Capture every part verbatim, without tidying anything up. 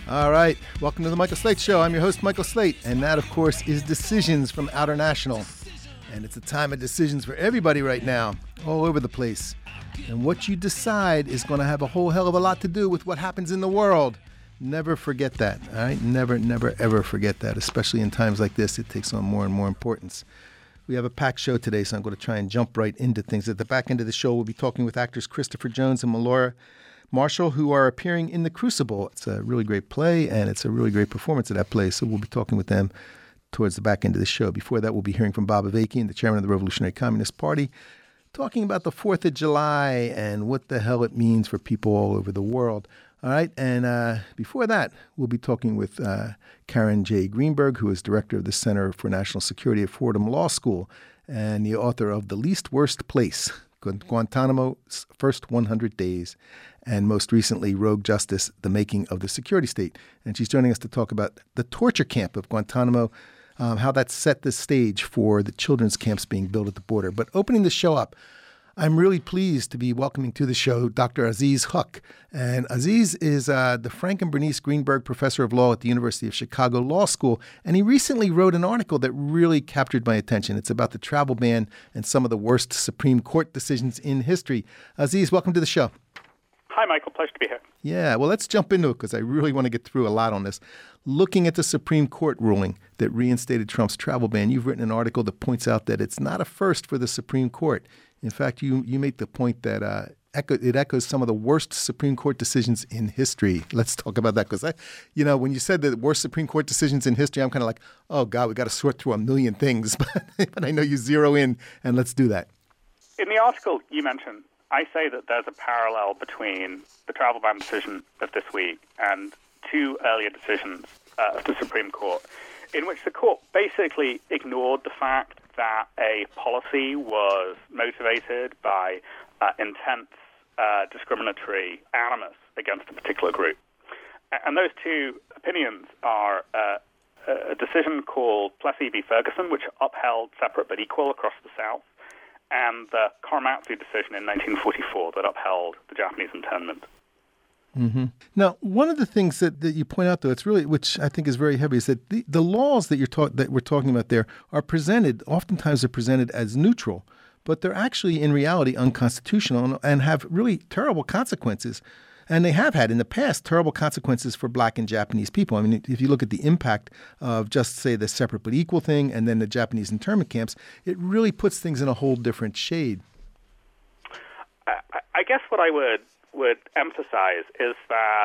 All right. Welcome to the Michael Slate Show. I'm your host, Michael Slate. And that, of course, is Decisions from Outer National. And it's a time of decisions for everybody right now, all over the place. And what you decide is going to have a whole hell of a lot to do with what happens in the world. Never forget that, all right? Never, never, ever forget that, especially in times like this. It takes on more and more importance. We have a packed show today, so I'm going to try and jump right into things. At the back end of the show, we'll be talking with actors Christopher Jones and Melora Marshall, who are appearing in The Crucible. It's a really great play, and it's a really great performance of that play, so we'll be talking with them towards the back end of the show. Before that, we'll be hearing from Bob Avakian, the chairman of the Revolutionary Communist Party, talking about the fourth of July and what the hell it means for people all over the world. All right, and uh, before that, we'll be talking with uh, Karen J. Greenberg, who is director of the Center for National Security at Fordham Law School and the author of The Least Worst Place, Guantanamo's First one hundred Days, and most recently, Rogue Justice, The Making of the Security State. And she's joining us to talk about the torture camp of Guantanamo, um, how that set the stage for the children's camps being built at the border. But opening the show up, I'm really pleased to be welcoming to the show Doctor Aziz Huq. And Aziz is uh, the Frank and Bernice Greenberg Professor of Law at the University of Chicago Law School. And he recently wrote an article that really captured my attention. It's about the travel ban and some of the worst Supreme Court decisions in history. Aziz, welcome to the show. Hi, Michael. Pleasure to be here. Yeah, well, let's jump into it because I really want to get through a lot on this. Looking at the Supreme Court ruling that reinstated Trump's travel ban, you've written an article that points out that it's not a first for the Supreme Court. In fact, you you make the point that uh, echo, it echoes some of the worst Supreme Court decisions in history. Let's talk about that because, you know, when you said the worst Supreme Court decisions in history, I'm kind of like, oh, God, we got to sort through a million things. But, but I know you zero in, and let's do that. In the article you mentioned, I say that there's a parallel between the travel ban decision of this week and two earlier decisions uh, of the Supreme Court, in which the court basically ignored the fact that a policy was motivated by uh, intense uh, discriminatory animus against a particular group. And those two opinions are uh, a decision called Plessy v. Ferguson, which upheld separate but equal across the South, and the Korematsu decision in nineteen forty-four that upheld the Japanese internment. Mm-hmm. Now, one of the things that, that you point out, though, it's really, which I think is very heavy, is that the, the laws that you're talk, that we're talking about there are presented, oftentimes they're presented as neutral, but they're actually in reality unconstitutional and, and have really terrible consequences. And they have had in the past terrible consequences for Black and Japanese people. I mean, if you look at the impact of just, say, the separate but equal thing and then the Japanese internment camps, it really puts things in a whole different shade. I, I guess what I would would emphasize is that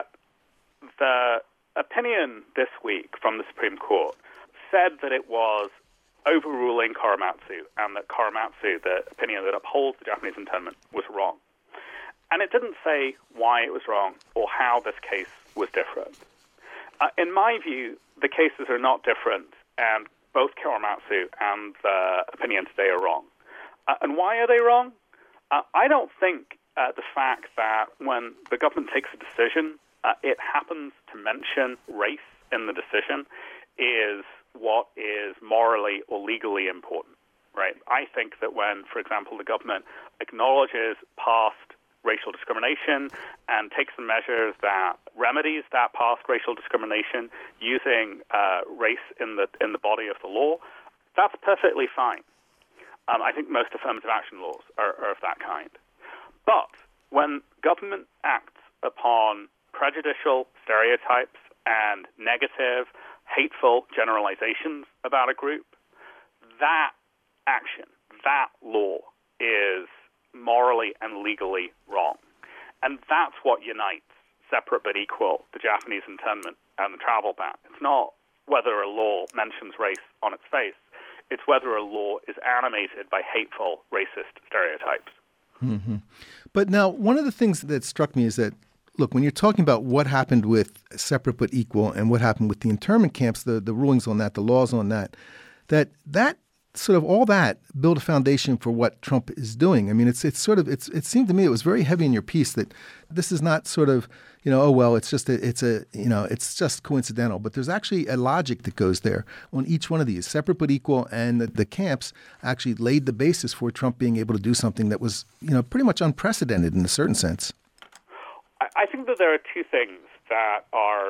the opinion this week from the Supreme Court said that it was overruling Korematsu and that Korematsu, the opinion that upholds the Japanese internment, was wrong. And it didn't say why it was wrong or how this case was different. Uh, in my view, the cases are not different, and both Korematsu and the opinion today are wrong. Uh, and why are they wrong? Uh, I don't think Uh, the fact that when the government takes a decision, uh, it happens to mention race in the decision is what is morally or legally important, right? I think that when, for example, the government acknowledges past racial discrimination and takes the measures that remedies that past racial discrimination using uh, race in the in the body of the law, that's perfectly fine. Um, I think most affirmative action laws are, are of that kind. But when government acts upon prejudicial stereotypes and negative, hateful generalizations about a group, that action, that law is morally and legally wrong. And that's what unites separate but equal, the Japanese internment and the travel ban. It's not whether a law mentions race on its face. It's whether a law is animated by hateful, racist stereotypes. Mm-hmm. But now, one of the things that struck me is that, look, when you're talking about what happened with separate but equal and what happened with the internment camps, the, the rulings on that, the laws on that, that that sort of all that build a foundation for what Trump is doing. I mean, it's it's sort of it's it seemed to me it was very heavy in your piece that this is not sort of, you know, oh well, it's just a, it's a you know it's just coincidental. But there's actually a logic that goes there on each one of these, separate but equal, and the, the camps actually laid the basis for Trump being able to do something that was, you know, pretty much unprecedented in a certain sense. I think that there are two things that are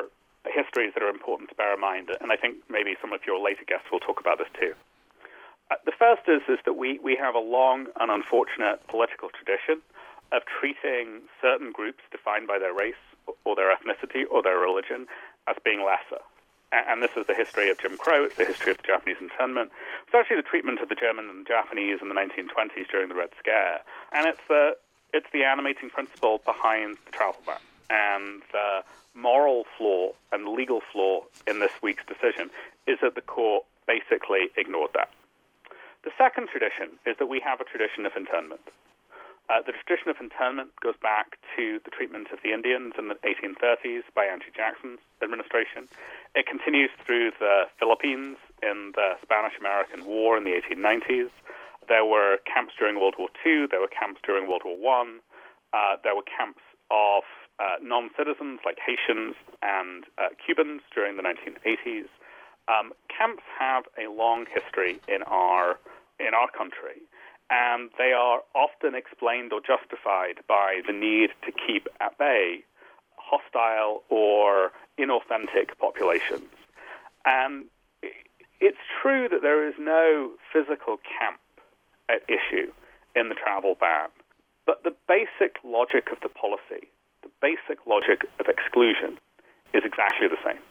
histories that are important to bear in mind, and I think maybe some of your later guests will talk about this too. Uh, the first is, is that we, we have a long and unfortunate political tradition of treating certain groups defined by their race or their ethnicity or their religion as being lesser. And this is the history of Jim Crow. It's the history of the Japanese internment. It's actually the treatment of the German and Japanese in the nineteen twenties during the Red Scare. And it's the, it's the animating principle behind the travel ban. And the moral flaw and legal flaw in this week's decision is that the court basically ignored that. The second tradition is that we have a tradition of internment. Uh, the tradition of internment goes back to the treatment of the Indians in the eighteen thirties by Andrew Jackson's administration. It continues through the Philippines in the Spanish-American War in the eighteen nineties. There were camps during World War Two. There were camps during World War One. Uh, there were camps of uh, non-citizens like Haitians and uh, Cubans during the nineteen eighties. Um, camps have a long history in our in our country. And they are often explained or justified by the need to keep at bay hostile or inauthentic populations. And it's true that there is no physical camp at issue in the travel ban, but the basic logic of the policy, the basic logic of exclusion, is exactly the same.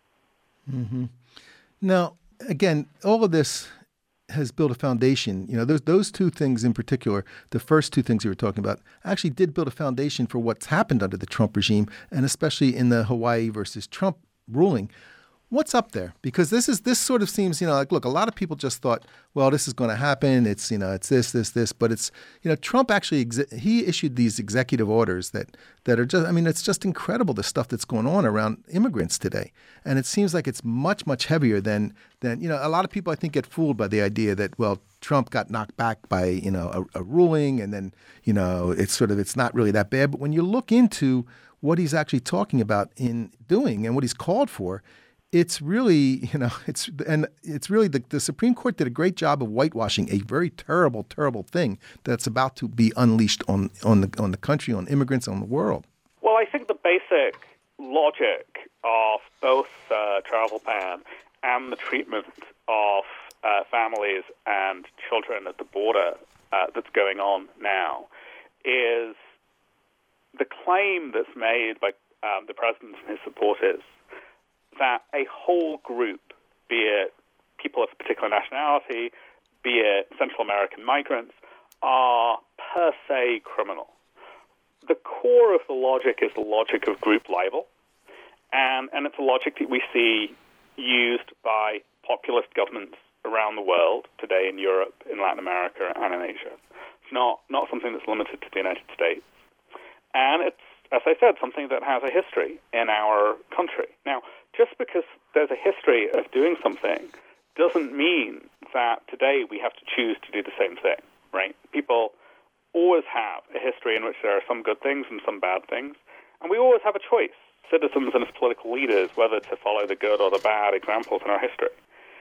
Mm-hmm. Now, again, all of this has built a foundation. You know, those those two things in particular, the first two things you were talking about, actually did build a foundation for what's happened under the Trump regime, and especially in the Hawaii versus Trump ruling. What's up there? Because this is this sort of seems, you know, like, look, a lot of people just thought, well, this is going to happen. It's, you know, it's this, this, this. But it's, you know, Trump actually, exe- he issued these executive orders that, that are just, I mean, it's just incredible the stuff that's going on around immigrants today. And it seems like it's much, much heavier than, than, you know, a lot of people, I think, get fooled by the idea that, well, Trump got knocked back by, you know, a, a ruling, and then, you know, it's sort of, it's not really that bad. But when you look into what he's actually talking about in doing and what he's called for, it's really, you know, it's and it's really the, the Supreme Court did a great job of whitewashing a very terrible, terrible thing that's about to be unleashed on on the on the country, on immigrants, on the world. Well, I think the basic logic of both uh, travel ban and the treatment of uh, families and children at the border uh, that's going on now is the claim that's made by um, the president and his supporters that a whole group, be it people of a particular nationality, be it Central American migrants, are per se criminal. The core of the logic is the logic of group libel, and, and it's a logic that we see used by populist governments around the world, today in Europe, in Latin America, and in Asia. It's not, not something that's limited to the United States. And it's, as I said, something that has a history in our country. Now, just because there's a history of doing something doesn't mean that today we have to choose to do the same thing, right? People always have a history in which there are some good things and some bad things, and we always have a choice, citizens and as political leaders, whether to follow the good or the bad examples in our history.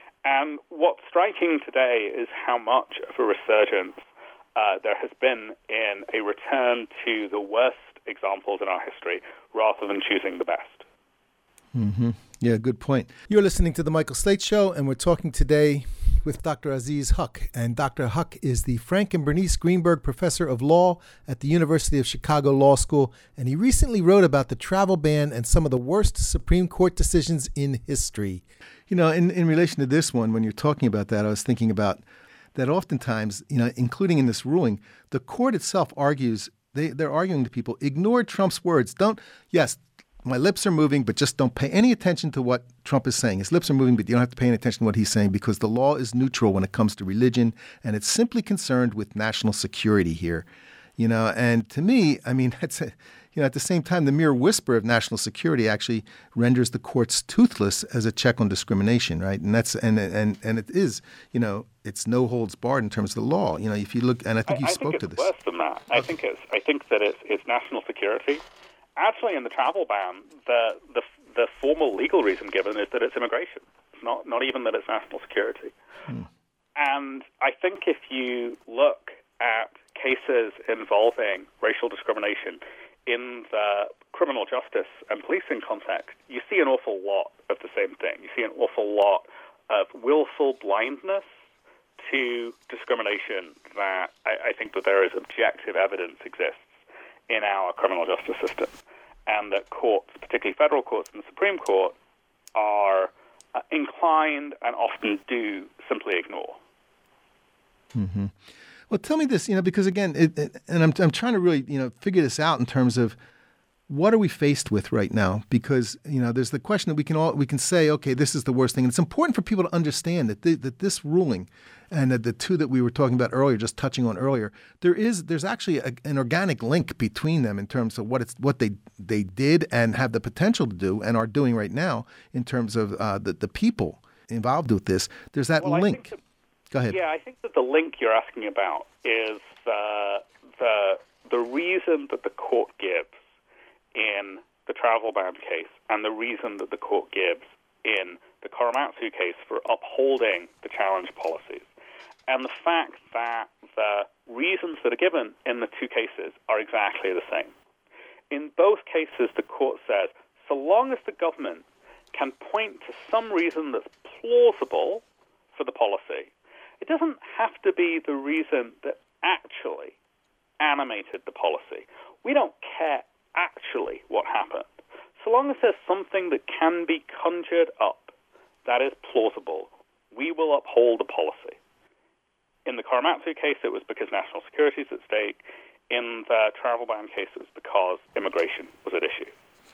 And what's striking today is how much of a resurgence uh, there has been in a return to the worst examples in our history rather than choosing the best. Mm-hmm. Yeah, good point. You're listening to The Michael Slate Show, and we're talking today with Doctor Aziz Huq. And Doctor Huq is the Frank and Bernice Greenberg Professor of Law at the University of Chicago Law School, and he recently wrote about the travel ban and some of the worst Supreme Court decisions in history. You know, in, in relation to this one, when you're talking about that, I was thinking about that oftentimes, you know, including in this ruling, the court itself argues, they, they're arguing to people, ignore Trump's words. Don't, yes, my lips are moving, but just don't pay any attention to what Trump is saying. His lips are moving, but you don't have to pay any attention to what he's saying because the law is neutral when it comes to religion, and it's simply concerned with national security here. You know, and to me, I mean, that's a, you know, at the same time, the mere whisper of national security actually renders the courts toothless as a check on discrimination, right? And that's and and and it is, you know, it's no holds barred in terms of the law. You know, if you look, and I think you I, I spoke think to this. It's worse than that. I think it's I think that it's, it's national security. Actually, in the travel ban, the, the the formal legal reason given is that it's immigration. It's not, not even that it's national security. Hmm. And I think if you look at cases involving racial discrimination in the criminal justice and policing context, you see an awful lot of the same thing. You see an awful lot of willful blindness to discrimination that I, I think that there is objective evidence exists in our criminal justice system, and that courts, particularly federal courts and the Supreme Court, are uh, inclined and often do simply ignore. Mm-hmm. Well, tell me this, you know, because again, it, it, and I'm I'm trying to really, you know, figure this out in terms of what are we faced with right now? Because, you know, there's the question that we can all we can say, okay, this is the worst thing. And it's important for people to understand that the, that this ruling and that the two that we were talking about earlier, just touching on earlier, there is there's actually a, an organic link between them in terms of what it's what they they did and have the potential to do and are doing right now in terms of uh, the the people involved with this. There's that well, link. That, Go ahead. Yeah, I think that the link you're asking about is uh, the the reason that the court gives in the travel ban case and the reason that the court gives in the Korematsu case for upholding the challenge policies. And the fact that the reasons that are given in the two cases are exactly the same. In both cases, the court says, so long as the government can point to some reason that's plausible for the policy, it doesn't have to be the reason that actually animated the policy. We don't care actually what happened. So long as there's something that can be conjured up that is plausible, we will uphold the policy. In the Korematsu case, it was because national security is at stake. In the travel ban case, it was because immigration was at issue.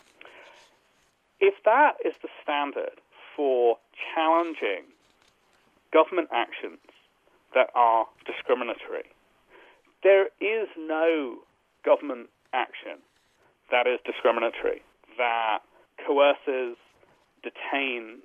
If that is the standard for challenging government actions that are discriminatory, there is no government action that is discriminatory, that coerces, detains,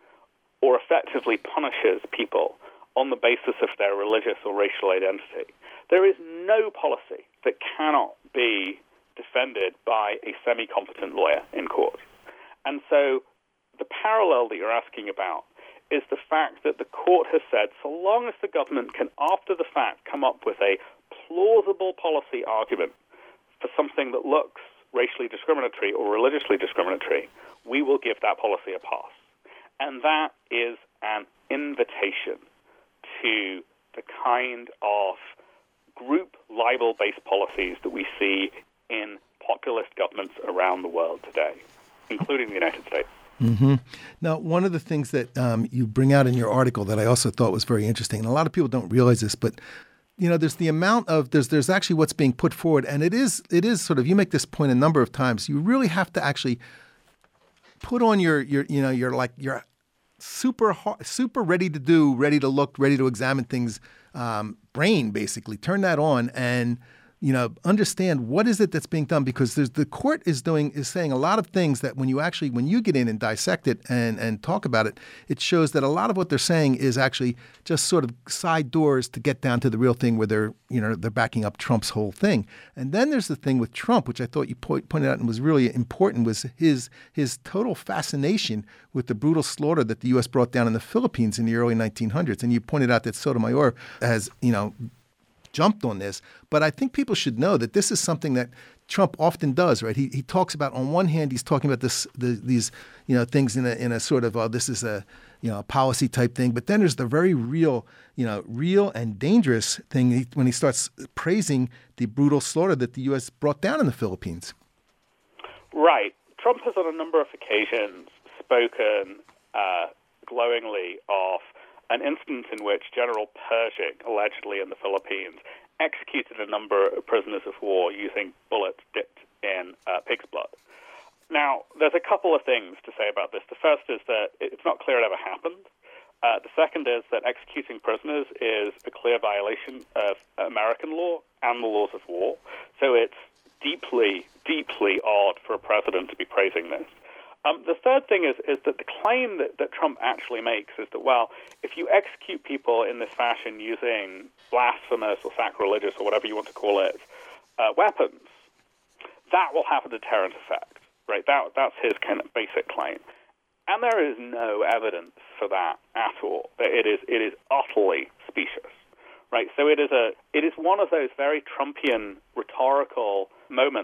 or effectively punishes people on the basis of their religious or racial identity. There is no policy that cannot be defended by a semi-competent lawyer in court. And so the parallel that you're asking about is the fact that the court has said, so long as the government can, after the fact, come up with a plausible policy argument for something that looks racially discriminatory or religiously discriminatory, we will give that policy a pass. And that is an invitation to the kind of group libel-based policies that we see in populist governments around the world today, including the United States. Mm-hmm. Now, one of the things that um, you bring out in your article that I also thought was very interesting, and a lot of people don't realize this, but you know, there's the amount of there's there's actually what's being put forward, and it is it is sort of, you make this point a number of times. You really have to actually put on your your you know your like your super super ready to do, ready to look, ready to examine things um, brain, basically turn that on and you know understand what is it that's being done, because there's the court is doing is saying a lot of things that when you actually when you get in and dissect it and and talk about it, it shows that a lot of what they're saying is actually just sort of side doors to get down to the real thing where they're you know they're backing up Trump's whole thing. And then there's the thing with Trump, which I thought you po- pointed out and was really important, was his his total fascination with the brutal slaughter that the U S brought down in the Philippines in the early nineteen hundreds. And you pointed out that Sotomayor has you know jumped on this, but I think people should know that this is something that Trump often does, right? He he talks about, on one hand, he's talking about this the, these you know things in a in a sort of oh, this is a you know a policy type thing, but then there's the very real you know real and dangerous thing he, when he starts praising the brutal slaughter that the U S brought down in the Philippines. Right. Trump has on a number of occasions spoken uh, glowingly of an instance in which General Pershing, allegedly in the Philippines, executed a number of prisoners of war using bullets dipped in uh, pig's blood. Now, there's a couple of things to say about this. The first is that it's not clear it ever happened. Uh, the second is that executing prisoners is a clear violation of American law and the laws of war. So it's deeply, deeply odd for a president to be praising this. Um, the third thing is, is that the claim that, that Trump actually makes is that, well, if you execute people in this fashion using blasphemous or sacrilegious or whatever you want to call it, uh, weapons, that will have a deterrent effect, right? That, that's his kind of basic claim. And there is no evidence for that at all. It is, it is utterly specious, right? So it is, a, it is one of those very Trumpian rhetorical moments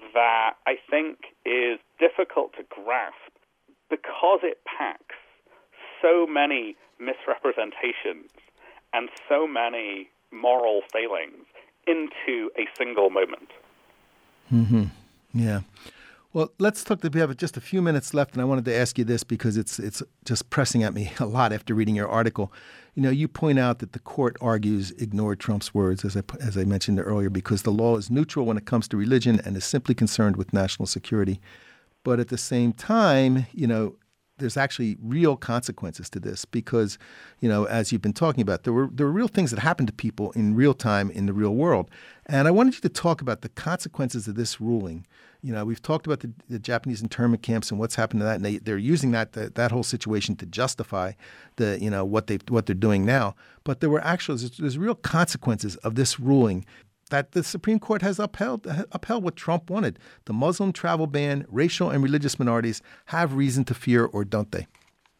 that I think is difficult to grasp because it packs so many misrepresentations and so many moral failings into a single moment. Mm-hmm. Yeah. Well, let's talk. We have just a few minutes left, and I wanted to ask you this because it's it's just pressing at me a lot after reading your article. You know, you point out that the court argues ignored Trump's words, as I as I mentioned earlier, because the law is neutral when it comes to religion and is simply concerned with national security. But at the same time, you know, there's actually real consequences to this because, you know, as you've been talking about, there were there were real things that happened to people in real time in the real world. And I wanted you to talk about the consequences of this ruling. You know, we've talked about the, the Japanese internment camps and what's happened to that, and they, they're using that, that that whole situation to justify the you know what they what they're doing now. But there were actually there's, there's real consequences of this ruling that the Supreme Court has upheld upheld what Trump wanted. The Muslim travel ban, racial and religious minorities have reason to fear, or don't they?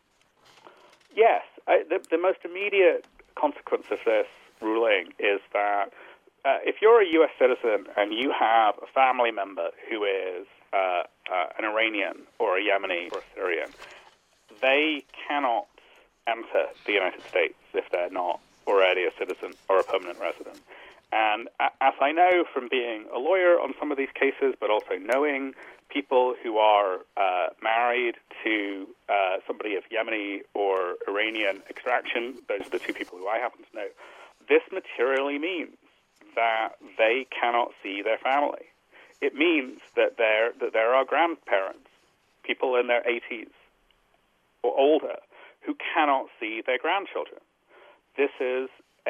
Yes. I, the, the most immediate consequence of this ruling is that uh, if you're a U S citizen and you have a family member who is uh, uh, an Iranian or a Yemeni or a Syrian, they cannot enter the United States if they're not already a citizen or a permanent resident. And as I know from being a lawyer on some of these cases, but also knowing people who are uh, married to uh, somebody of Yemeni or Iranian extraction, those are the two people who I happen to know, this materially means that they cannot see their family. It means that there, that there are grandparents, people in their eighties or older, who cannot see their grandchildren. This is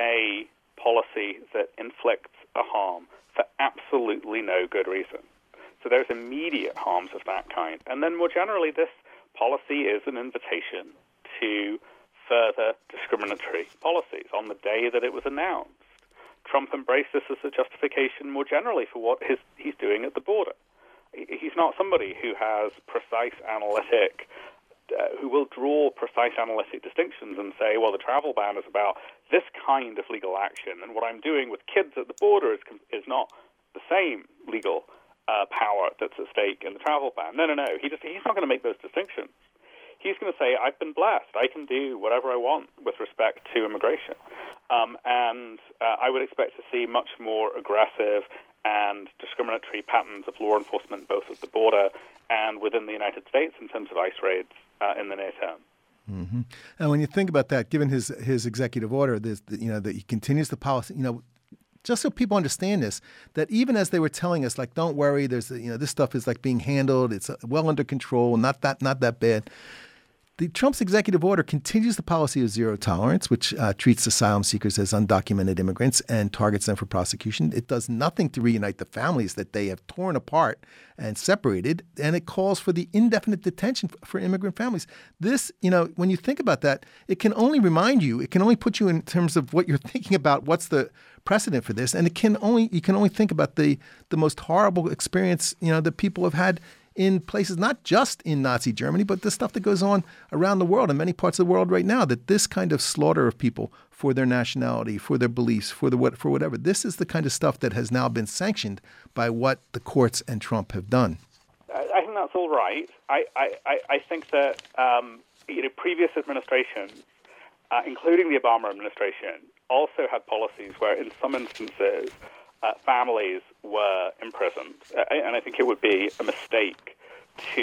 a policy that inflicts a harm for absolutely no good reason. So there's immediate harms of that kind. And then more generally, this policy is an invitation to further discriminatory policies. On the day that it was announced, Trump embraced this as a justification more generally for what his, he's doing at the border. He's not somebody who has precise analytic Uh, who will draw precise analytic distinctions and say, well, the travel ban is about this kind of legal action, and what I'm doing with kids at the border is is not the same legal uh, power that's at stake in the travel ban. No, no, no. He just he's not going to make those distinctions. He's going to say, I've been blessed. I can do whatever I want with respect to immigration. Um, and uh, I would expect to see much more aggressive and discriminatory patterns of law enforcement both at the border and within the United States in terms of ICE raids uh, in the near term. Mm-hmm. And when you think about that, given his his executive order, there's, you know, that he continues the policy, you know, just so people understand this, that even as they were telling us, like, don't worry, there's, you know, this stuff is like being handled, it's well under control, not that not that bad. The Trump's executive order continues the policy of zero tolerance, which uh, treats asylum seekers as undocumented immigrants and targets them for prosecution. It does nothing to reunite the families that they have torn apart and separated, and it calls for the indefinite detention for immigrant families. This, you know, when you think about that, it can only remind you, it can only put you in terms of what you're thinking about, what's the precedent for this, and it can only you can only think about the the most horrible experience, you know, that people have had in places not just in Nazi Germany, but the stuff that goes on around the world in many parts of the world right now, that this kind of slaughter of people for their nationality, for their beliefs, for the what, for whatever, this is the kind of stuff that has now been sanctioned by what the courts and Trump have done. I think that's all right. I, I, I think that um, you know, previous administrations, uh, including the Obama administration, also had policies where in some instances Uh, families were imprisoned. Uh, and I think it would be a mistake to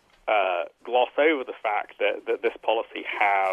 uh, gloss over the fact that, that this policy has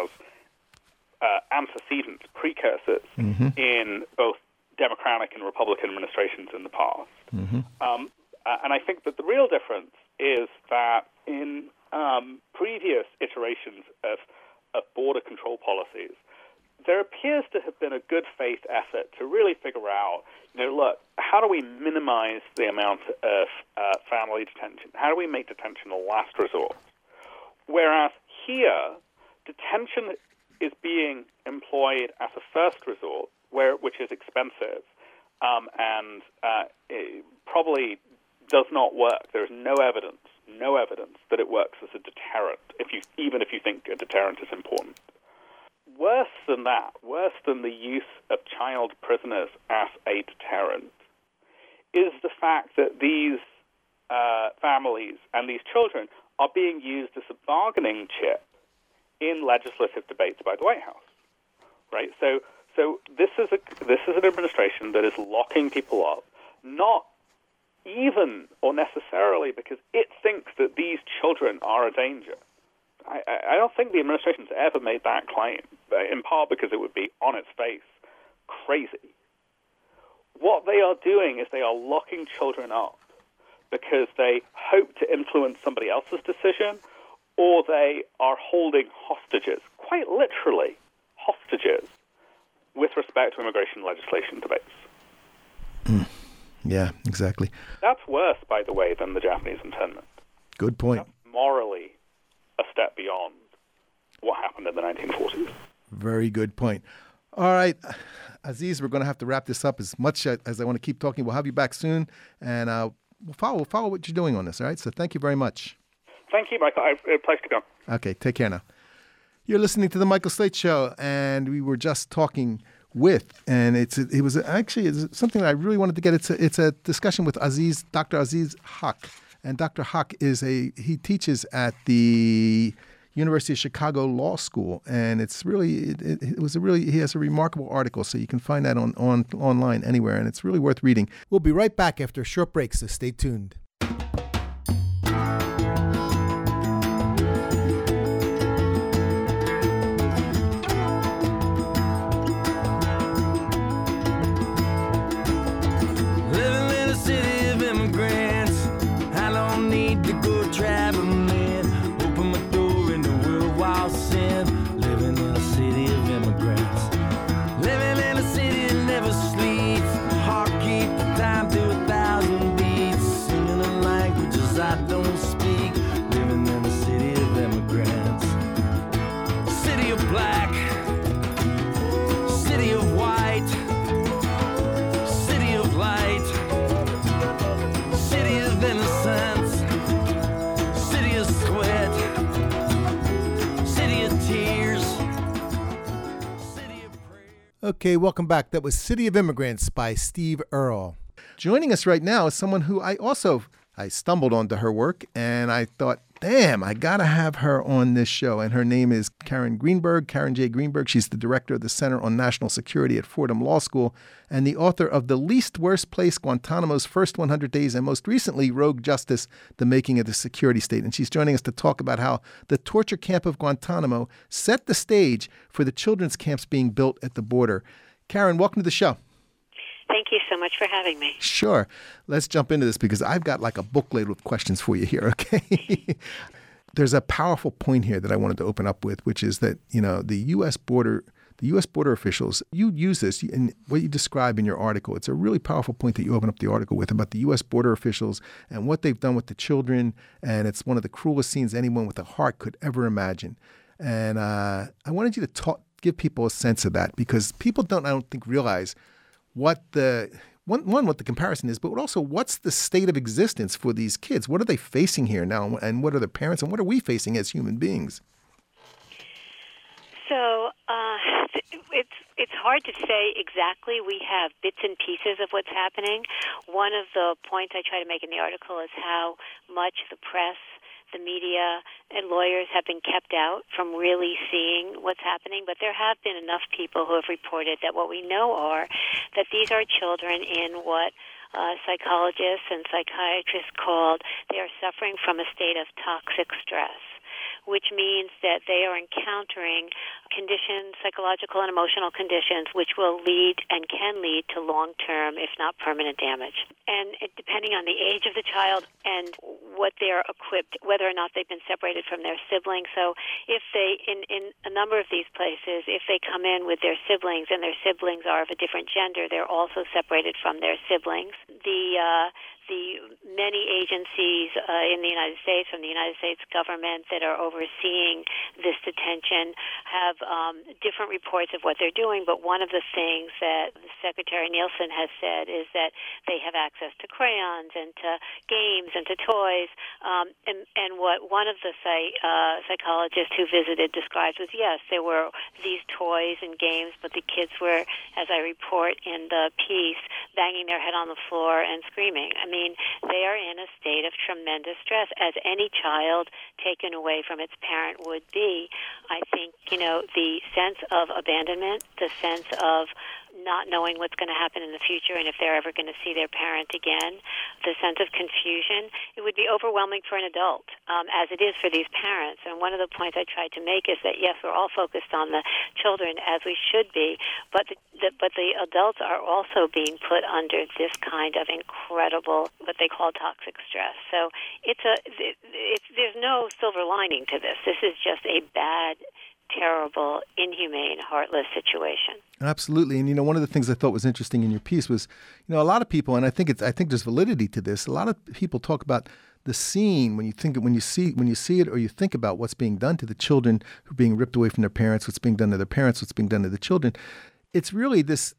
uh, antecedents, precursors mm-hmm. in both Democratic and Republican administrations in the past. Mm-hmm. Um, uh, and I think that the real difference is that in um, previous iterations of, of border control policies, there appears to have been a good faith effort to really figure out, you know, look, how do we minimize the amount of uh, family detention? How do we make detention a last resort? Whereas here, detention is being employed as a first resort, where which is expensive um, and uh, it probably does not work. There is no evidence, no evidence that it works as a deterrent, if you even if you think a deterrent is important. Worse than that, worse than the use of child prisoners as a deterrent, is the fact that these uh, families and these children are being used as a bargaining chip in legislative debates by the White House, right? So, so this is a this is an administration that is locking people up, not even or necessarily because it thinks that these children are a danger. I, I don't think the administration's ever made that claim, in part because it would be, on its face, crazy. What they are doing is they are locking children up because they hope to influence somebody else's decision, or they are holding hostages, quite literally hostages, with respect to immigration legislation debates. Mm. Yeah, exactly. That's worse, by the way, than the Japanese internment. Good point. That's morally a step beyond what happened in the nineteen forties. Very good point. All right, Aziz, we're going to have to wrap this up. As much as I want to keep talking, we'll have you back soon, and uh, we'll follow, we'll follow what you're doing on this, all right? So thank you very much. Thank you, Michael. It's a pleasure to come. Okay, take care now. You're listening to The Michael Slate Show, and we were just talking with, and it's it was actually it's something that I really wanted to get. It's a, it's a discussion with Aziz, Doctor Aziz Huq. And Doctor Huq is a, he teaches at the University of Chicago Law School. And it's really, it, it, it was a really, he has a remarkable article. So you can find that on, on online anywhere. And it's really worth reading. We'll be right back after a short break, so stay tuned. Okay, welcome back. That was City of Immigrants by Steve Earle. Joining us right now is someone who I also, I stumbled onto her work and I thought, damn, I got to have her on this show. And her name is Karen Greenberg, Karen J. Greenberg. She's the director of the Center on National Security at Fordham Law School and the author of The Least Worst Place, Guantanamo's First one hundred Days, and most recently, Rogue Justice, The Making of the Security State. And she's joining us to talk about how the torture camp of Guantanamo set the stage for the children's camps being built at the border. Karen, welcome to the show. Thank you so much for having me. Sure. Let's jump into this because I've got like a booklet with questions for you here, okay? There's a powerful point here that I wanted to open up with, which is that, you know, the U S border, the U S border officials, you use this in what you describe in your article. It's a really powerful point that you open up the article with about the U S border officials and what they've done with the children. And it's one of the cruelest scenes anyone with a heart could ever imagine. And uh, I wanted you to talk, give people a sense of that because people don't, I don't think, realize what the one, one what the comparison is, but also what's the state of existence for these kids? What are they facing here now, and what are their parents, and what are we facing as human beings? So uh, it's it's hard to say exactly. We have bits and pieces of what's happening. One of the points I try to make in the article is how much the press, the media, and lawyers have been kept out from really seeing what's happening. But there have been enough people who have reported that what we know are that these are children in what uh, psychologists and psychiatrists called, they are suffering from a state of toxic stress, which means that they are encountering conditions, psychological and emotional conditions, which will lead and can lead to long-term, if not permanent damage. And it, depending on the age of the child and what they're equipped, whether or not they've been separated from their siblings. So if they, in, in a number of these places, if they come in with their siblings and their siblings are of a different gender, they're also separated from their siblings. The uh, the many agencies uh, in the United States, from the United States government, that are overseeing this detention have um, different reports of what they're doing. But one of the things that Secretary Nielsen has said is that they have access to crayons and to games and to toys. Um, and, and what one of the psych, uh, psychologists who visited describes was, yes, there were these toys and games, but the kids were, as I report in the piece, banging their head on the floor and screaming. I mean, they they're in a state of tremendous stress, as any child taken away from its parent would be. I think, you know, the sense of abandonment, the sense of not knowing what's going to happen in the future and if they're ever going to see their parent again, the sense of confusion, it would be overwhelming for an adult, um, as it is for these parents. And one of the points I tried to make is that, yes, we're all focused on the children, as we should be, but the, the, but the adults are also being put under this kind of incredible, what they call toxic stress. So it's a, it's, there's no silver lining to this. This is just a bad, terrible, inhumane, heartless situation. Absolutely. And, you know, one of the things I thought was interesting in your piece was, you know, a lot of people, and I think it's, I think there's validity to this. A lot of people talk about the scene when you think, when you see, when you see it, or you think about what's being done to the children who are being ripped away from their parents, what's being done to their parents, what's being done to the children. It's really this,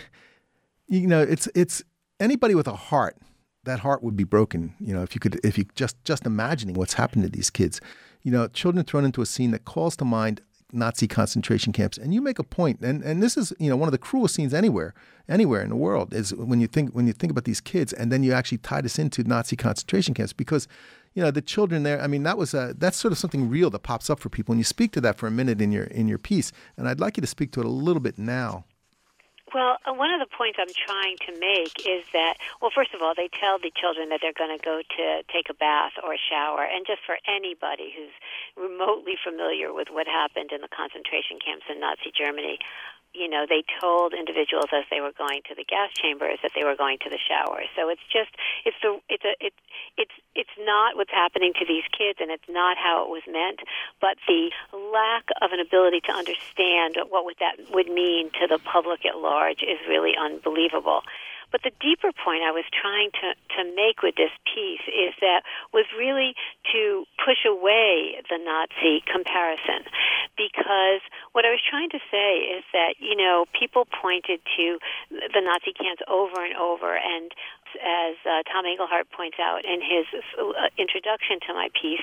you know, it's, it's anybody with a heart, that heart would be broken. You know, if you could, if you just, just imagining what's happened to these kids, you know, children thrown into a scene that calls to mind Nazi concentration camps. And you make a point, and, and this is, you know, one of the cruelest scenes anywhere, anywhere in the world, is when you think when you think about these kids, and then you actually tie this into Nazi concentration camps, because, you know, the children there, I mean, that was a, that's sort of something real that pops up for people. And you speak to that for a minute in your in your piece, and I'd like you to speak to it a little bit now. Well, uh, one of the points I'm trying to make is that, well, first of all, they tell the children that they're going to go to take a bath or a shower. And just for anybody who's remotely familiar with what happened in the concentration camps in Nazi Germany, you know, they told individuals as they were going to the gas chambers that they were going to the shower. So it's just, it's the, it's a, it's, it's, it's not what's happening to these kids, and it's not how it was meant. But the lack of an ability to understand what would that would mean to the public at large is really unbelievable. But the deeper point I was trying to, to make with this piece is that was really to push away the Nazi comparison, because what I was trying to say is that, you know, people pointed to the Nazi camps over and over, and as uh, Tom Engelhardt points out in his uh, introduction to my piece,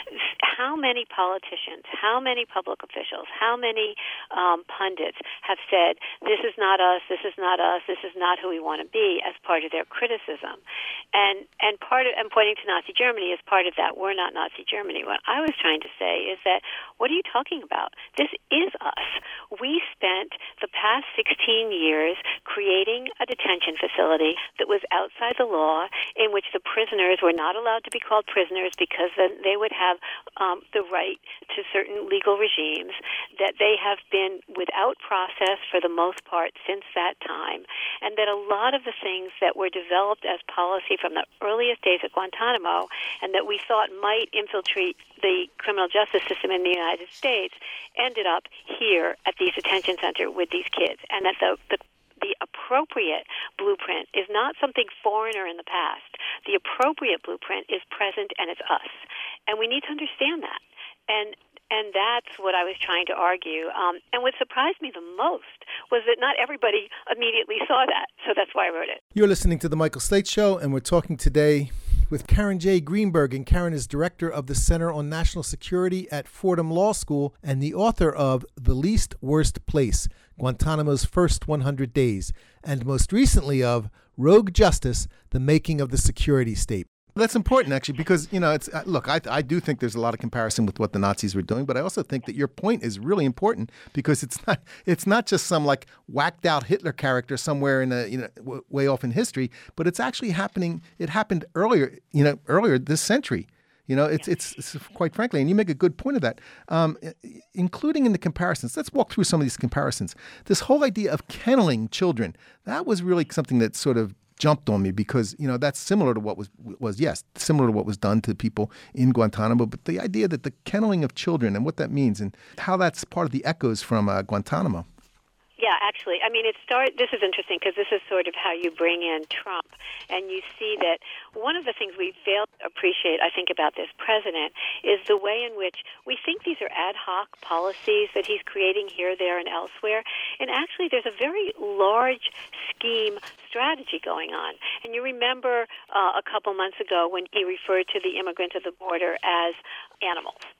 how many politicians, how many public officials, how many um, pundits have said, this is not us, this is not us, this is not who we want to be, as part of their criticism. And and part of, and pointing to Nazi Germany as part of that, we're not Nazi Germany. What I was trying to say is that, what are you talking about? This is us. We spent the past sixteen years creating a detention facility that was outside the law, in which the prisoners were not allowed to be called prisoners because then they would have um, the right to certain legal regimes, that they have been without process for the most part since that time, and that a lot of the things that were developed as policy from the earliest days at Guantanamo and that we thought might infiltrate the criminal justice system in the United States ended up here at these detention centers with these kids, and that the, the the appropriate blueprint is not something foreigner in the past. The appropriate blueprint is present, and it's us. And we need to understand that. And and that's what I was trying to argue. Um, and what surprised me the most was that not everybody immediately saw that. So that's why I wrote it. You're listening to The Michael Slate Show, and we're talking today with Karen J. Greenberg. And Karen is director of the Center on National Security at Fordham Law School and the author of The Least Worst Place, Guantanamo's First one hundred Days, and most recently of Rogue Justice, The Making of the Security State. That's important, actually, because, you know, it's uh, look, I, I do think there's a lot of comparison with what the Nazis were doing, but I also think that your point is really important, because it's not it's not just some like whacked out Hitler character somewhere in a you know w- way off in history, but it's actually happening. It happened earlier, you know, earlier this century. You know, it's, it's it's quite frankly, and you make a good point of that, um, including in the comparisons. Let's walk through some of these comparisons. This whole idea of kenneling children, that was really something that sort of jumped on me, because, you know, that's similar to what was, was yes, similar to what was done to people in Guantanamo. But the idea that the kenneling of children and what that means and how that's part of the echoes from uh, Guantanamo. Yeah, actually, I mean, it start. This is interesting because this is sort of how you bring in Trump, and you see that one of the things we fail to appreciate, I think, about this president is the way in which we think these are ad hoc policies that he's creating here, there, and elsewhere, and actually there's a very large scheme strategy going on. And you remember uh, a couple months ago when he referred to the immigrants at the border as animals.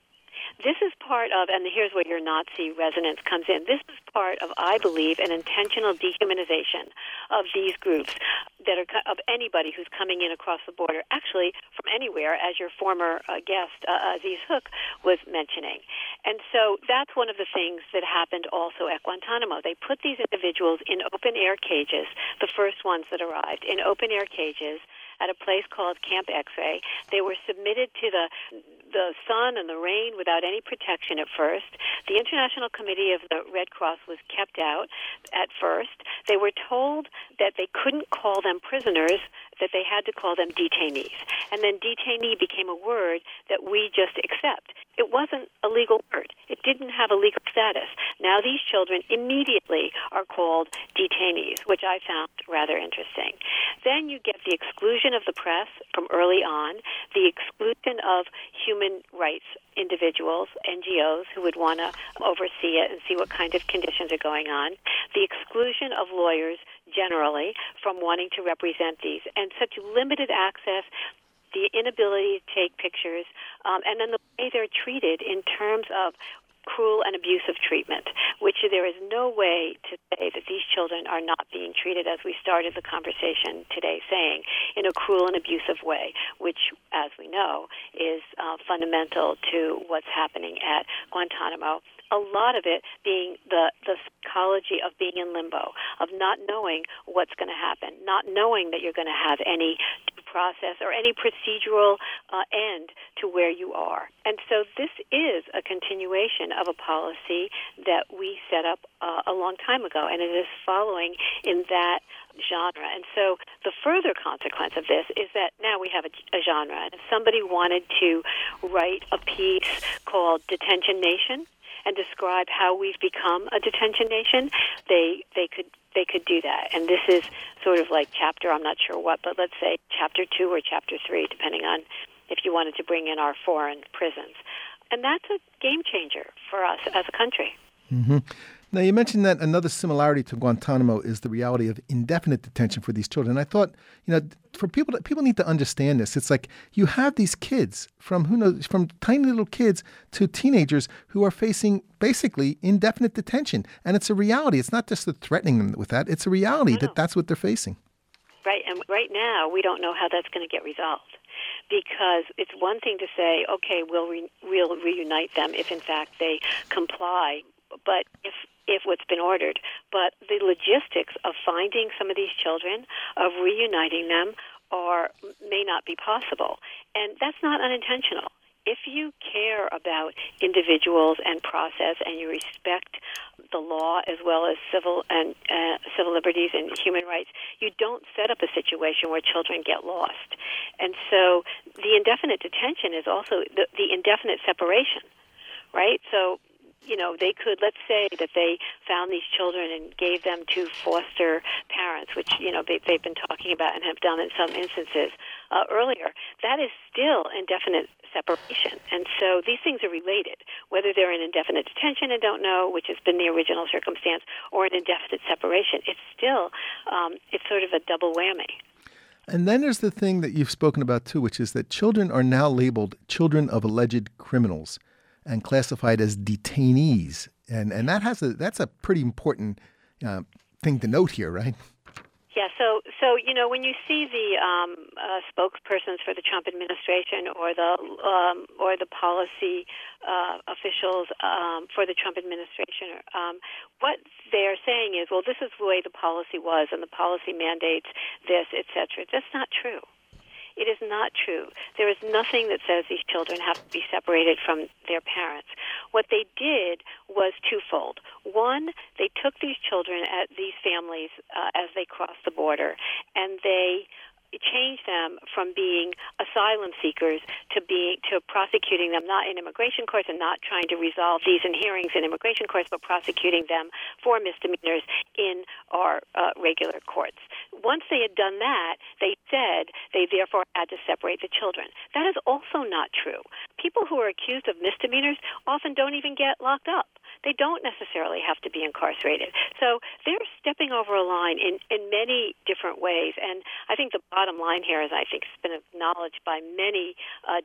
This is part of, and here's where your Nazi resonance comes in, this is part of, I believe, an intentional dehumanization of these groups that are of anybody who's coming in across the border, actually from anywhere, as your former uh, guest, uh, Aziz Hook, was mentioning. And so that's one of the things that happened also at Guantanamo. They put these individuals in open-air cages, the first ones that arrived, in open-air cages at a place called Camp X-Ray. They were submitted to the the sun and the rain without any protection at first. The International Committee of the Red Cross was kept out at first. They were told that they couldn't call them prisoners, that they had to call them detainees. And then detainee became a word that we just accept. It wasn't a legal word. It didn't have a legal status. Now these children immediately are called detainees, which I found rather interesting. Then you get the exclusion of the press from early on, the exclusion of human rights individuals, N G Os, who would want to oversee it and see what kind of conditions are going on, the exclusion of lawyers generally from wanting to represent these, and such limited access, the inability to take pictures, um, and then the way they're treated in terms of cruel and abusive treatment, which there is no way to say that these children are not being treated, as we started the conversation today saying, in a cruel and abusive way, which, as we know, is uh, fundamental to what's happening at Guantanamo. A lot of it being the, the psychology of being in limbo, of not knowing what's going to happen, not knowing that you're going to have any due process or any procedural uh, end to where you are. And so this is a continuation of a policy that we set up uh, a long time ago, and it is following in that genre. And so the further consequence of this is that now we have a, a genre. And if somebody wanted to write a piece called Detention Nation, and describe how we've become a detention nation, they they could they could do that. And this is sort of like chapter, I'm not sure what, but let's say chapter two or chapter three, depending on if you wanted to bring in our foreign prisons. And that's a game changer for us as a country. Mm-hmm. Now, you mentioned that another similarity to Guantanamo is the reality of indefinite detention for these children. I thought, you know, for people, to, people need to understand this. It's like you have these kids from who knows, from tiny little kids to teenagers who are facing basically indefinite detention. And it's a reality. It's not just the threatening them with that. It's a reality that that's what they're facing. Right. And right now, we don't know how that's going to get resolved. Because it's one thing to say, okay, we'll re- we'll reunite them if, in fact, they comply. But if if what's been ordered, but the logistics of finding some of these children, of reuniting them, are may not be possible, and that's not unintentional. If you care about individuals and process, and you respect the law as well as civil and uh, civil liberties and human rights, you don't set up a situation where children get lost. And so, the indefinite detention is also the, the indefinite separation, right? So, you know, they could, let's say that they found these children and gave them to foster parents, which, you know, they, they've been talking about and have done in some instances uh, earlier. That is still indefinite separation. And so these things are related, whether they're in indefinite detention and don't know, which has been the original circumstance, or an indefinite separation. It's still, um, it's sort of a double whammy. And then there's the thing that you've spoken about, too, which is that children are now labeled children of alleged criminals and classified as detainees, and and that has a that's a pretty important uh, thing to note here, right? Yeah. So so you know, when you see the um, uh, spokespersons for the Trump administration or the um, or the policy uh, officials um, for the Trump administration, um, what they're saying is, well, this is the way the policy was, and the policy mandates this, et cetera. That's not true. It is not true. There is nothing that says these children have to be separated from their parents. What they did was twofold. One, they took these children at these families uh, as they crossed the border, and they changed them from being asylum seekers to being to prosecuting them not in immigration courts and not trying to resolve these in hearings in immigration courts, but prosecuting them for misdemeanors in our uh, regular courts. Once they had done that, they said they therefore had to separate the children. That is also not true. People who are accused of misdemeanors often don't even get locked up. They don't necessarily have to be incarcerated. So they're stepping over a line in, in many different ways. And I think the bottom line here is, I think it's been acknowledged by many uh, different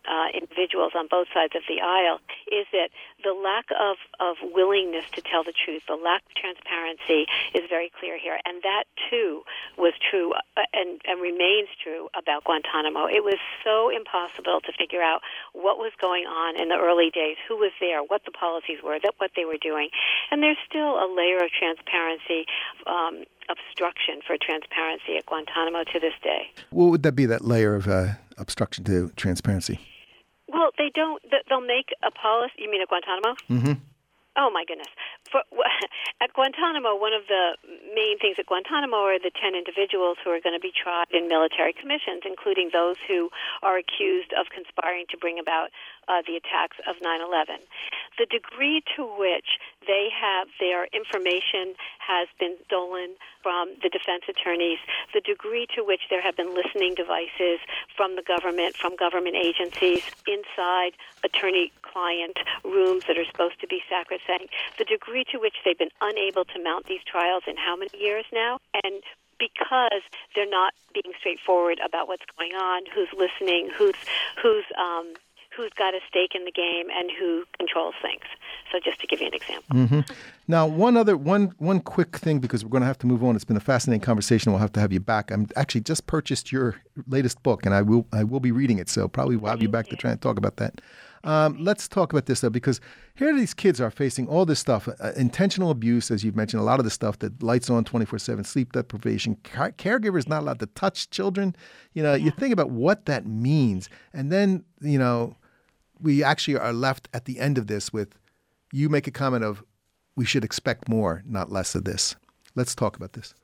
uh, individuals on both sides of the aisle, is that the lack of, of willingness to tell the truth, the lack of transparency is very clear here. And that, too, was true uh, and, and remains true about Guantanamo. It was so impossible to figure out what was going on in the early days, who was there, what the policies were, that what they were doing. And there's still a layer of transparency, um, obstruction for transparency at Guantanamo to this day. What would that be, that layer of uh, obstruction to transparency? Well, they don't, they'll make a policy, you mean at Guantanamo? Mm-hmm. Oh, my goodness. For, at Guantanamo, one of the main things at Guantanamo are the ten individuals who are going to be tried in military commissions, including those who are accused of conspiring to bring about uh, the attacks of nine eleven. The degree to which they have their information has been stolen from the defense attorneys, the degree to which there have been listening devices from the government, from government agencies, inside attorney-client rooms that are supposed to be sacrosanct, the degree to which they've been unable to mount these trials in how many years now, and because they're not being straightforward about what's going on, who's listening, who's who's um, who's got a stake in the game, and who controls things. So just to give you an example. Mm-hmm. Now, one other, one one quick thing, because we're going to have to move on. It's been a fascinating conversation. We'll have to have you back. I'm actually just purchased your latest book, and I will I will be reading it. So probably we'll have you back to try and talk about that. Um, let's talk about this, though, because here these kids are facing all this stuff, uh, intentional abuse, as you've mentioned, a lot of the stuff that lights on twenty-four seven, sleep deprivation, car- caregivers not allowed to touch children. You know, yeah. You think about what that means. And then, you know, we actually are left at the end of this with, you make a comment of, we should expect more, not less of this. Let's talk about this.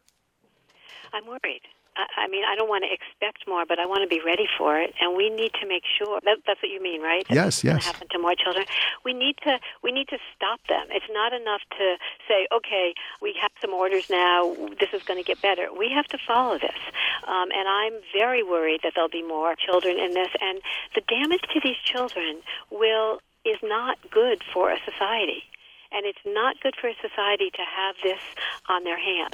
I'm worried. I mean, I don't want to expect more, but I want to be ready for it, and we need to make sure. That, that's what you mean, right? That yes, yes. Going to happen to more children. We need to. We need to stop them. It's not enough to say, "Okay, we have some orders now. This is going to get better." We have to follow this, um, and I'm very worried that there'll be more children in this, and the damage to these children will is not good for a society, and it's not good for a society to have this on their hands.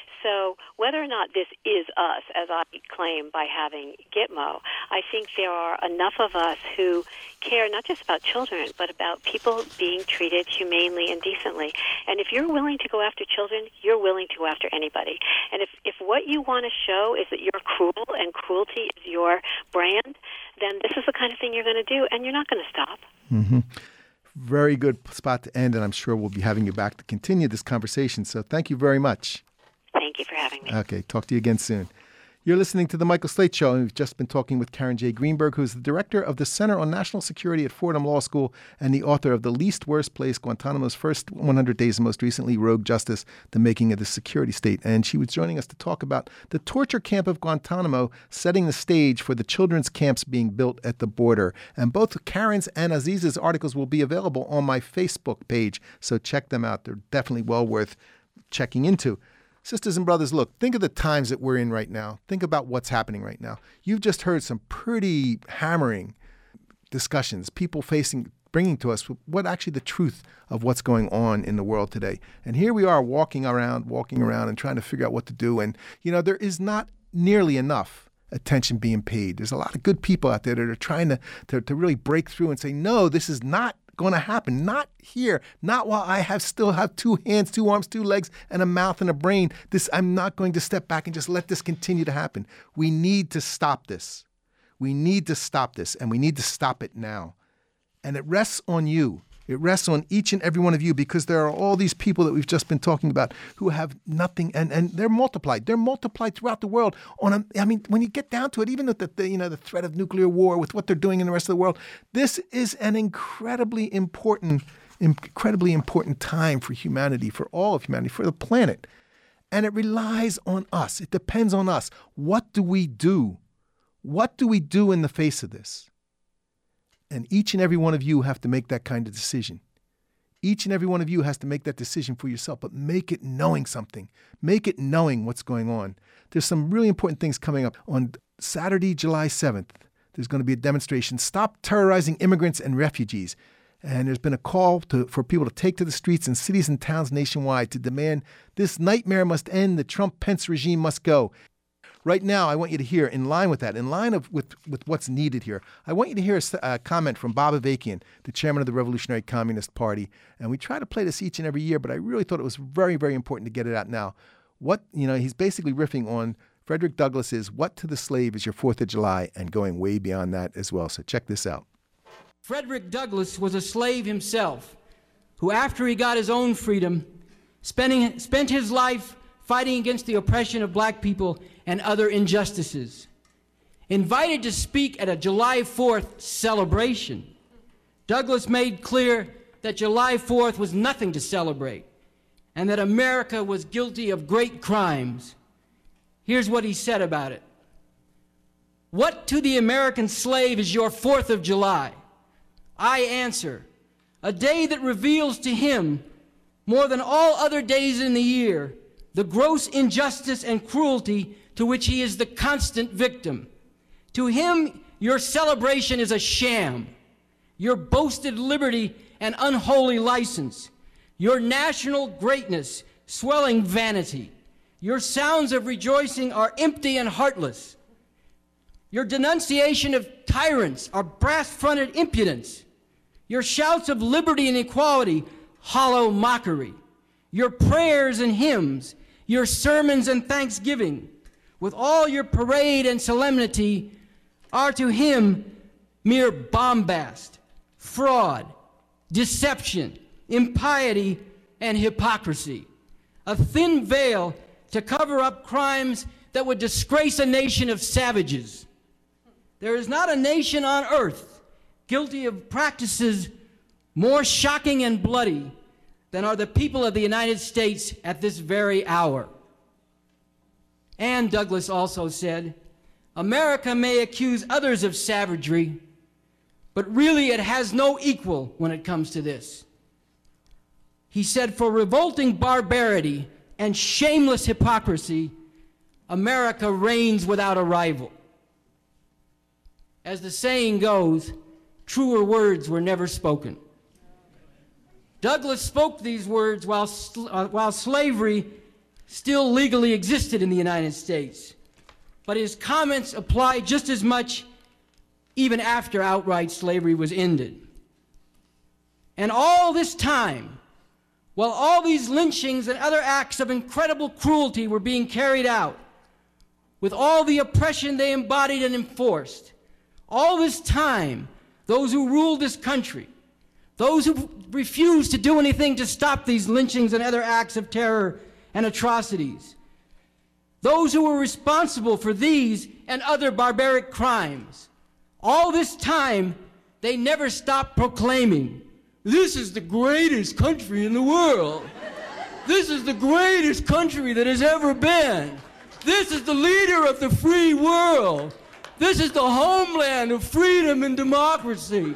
So whether or not this is us, as I claim by having Gitmo, I think there are enough of us who care not just about children, but about people being treated humanely and decently. And if you're willing to go after children, you're willing to go after anybody. And if, if what you want to show is that you're cruel and cruelty is your brand, then this is the kind of thing you're going to do, and you're not going to stop. Mm-hmm. Very good spot to end, and I'm sure we'll be having you back to continue this conversation. So thank you very much. Thank you for having me. Okay, talk to you again soon. You're listening to The Michael Slate Show, and we've just been talking with Karen J. Greenberg, who's the director of the Center on National Security at Fordham Law School and the author of The Least Worst Place, Guantanamo's First one hundred Days, and most recently, Rogue Justice, The Making of the Security State. And she was joining us to talk about the torture camp of Guantanamo, setting the stage for the children's camps being built at the border. And both Karen's and Aziz's articles will be available on my Facebook page, so check them out. They're definitely well worth checking into. Sisters and brothers, look, think of the times that we're in right now. Think about what's happening right now. You've just heard some pretty hammering discussions, people facing, bringing to us what actually the truth of what's going on in the world today. And here we are walking around, walking around and trying to figure out what to do. And, you know, there is not nearly enough attention being paid. There's a lot of good people out there that are trying to, to, to really break through and say, no, this is not going to happen. Not here. Not while I have still have two hands, two arms, two legs, and a mouth and a brain. This, I'm not going to step back and just let this continue to happen. We need to stop this. We need to stop this, and we need to stop it now. And it rests on you. It rests on each and every one of you, because there are all these people that we've just been talking about who have nothing, and, and they're multiplied. They're multiplied throughout the world. On a, I mean, when you get down to it, even with the, the you know the threat of nuclear war, with what they're doing in the rest of the world, this is an incredibly important, incredibly important time for humanity, for all of humanity, for the planet. And it relies on us. It depends on us. What do we do? What do we do in the face of this? And each and every one of you have to make that kind of decision. Each and every one of you has to make that decision for yourself, but make it knowing something. Make it knowing what's going on. There's some really important things coming up. On Saturday, July seventh, there's going to be a demonstration, Stop Terrorizing Immigrants and Refugees. And there's been a call to, for people to take to the streets in cities and towns nationwide to demand this nightmare must end, the Trump-Pence regime must go. right now, I want you to hear, in line with that, in line of with, with what's needed here, I want you to hear a, a comment from Bob Avakian, the chairman of the Revolutionary Communist Party. And we try to play this each and every year, but I really thought it was very, very important to get it out now. What, you know, he's basically riffing on Frederick Douglass's "What to the Slave is Your Fourth of July," and going way beyond that as well. So check this out. Frederick Douglass was a slave himself, who, after he got his own freedom, spending, spent his life fighting against the oppression of black people and other injustices. Invited to speak at a July fourth celebration, Douglass made clear that July fourth was nothing to celebrate and that America was guilty of great crimes. Here's what he said about it. "What to the American slave is your fourth of July? I answer, a day that reveals to him, more than all other days in the year, the gross injustice and cruelty to which he is the constant victim. To him, your celebration is a sham, your boasted liberty an unholy license, your national greatness swelling vanity. Your sounds of rejoicing are empty and heartless. Your denunciation of tyrants are brass-fronted impudence. Your shouts of liberty and equality, hollow mockery. Your prayers and hymns, your sermons and thanksgiving, with all your parade and solemnity, are to him mere bombast, fraud, deception, impiety, and hypocrisy, a thin veil to cover up crimes that would disgrace a nation of savages. There is not a nation on earth guilty of practices more shocking and bloody than are the people of the United States at this very hour." And Douglass also said, "America may accuse others of savagery, but really it has no equal when it comes to this." He said, "For revolting barbarity and shameless hypocrisy, America reigns without a rival." As the saying goes, truer words were never spoken. Douglass spoke these words while, sl- uh, while slavery still legally existed in the United States, but his comments apply just as much even after outright slavery was ended. And all this time, while all these lynchings and other acts of incredible cruelty were being carried out, with all the oppression they embodied and enforced, all this time, those who ruled this country, those who refused to do anything to stop these lynchings and other acts of terror and atrocities, those who were responsible for these and other barbaric crimes, all this time, they never stopped proclaiming, "This is the greatest country in the world. This is the greatest country that has ever been. This is the leader of the free world. This is the homeland of freedom and democracy."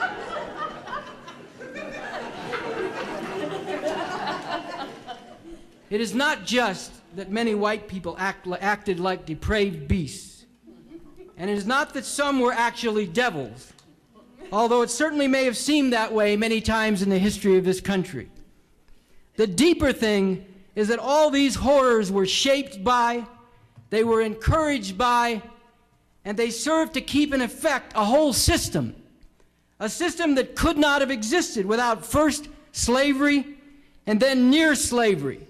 It is not just that many white people act, acted like depraved beasts, and it is not that some were actually devils, although it certainly may have seemed that way many times in the history of this country. The deeper thing is that all these horrors were shaped by, they were encouraged by, and they served to keep in effect a whole system, a system that could not have existed without first slavery and then near slavery.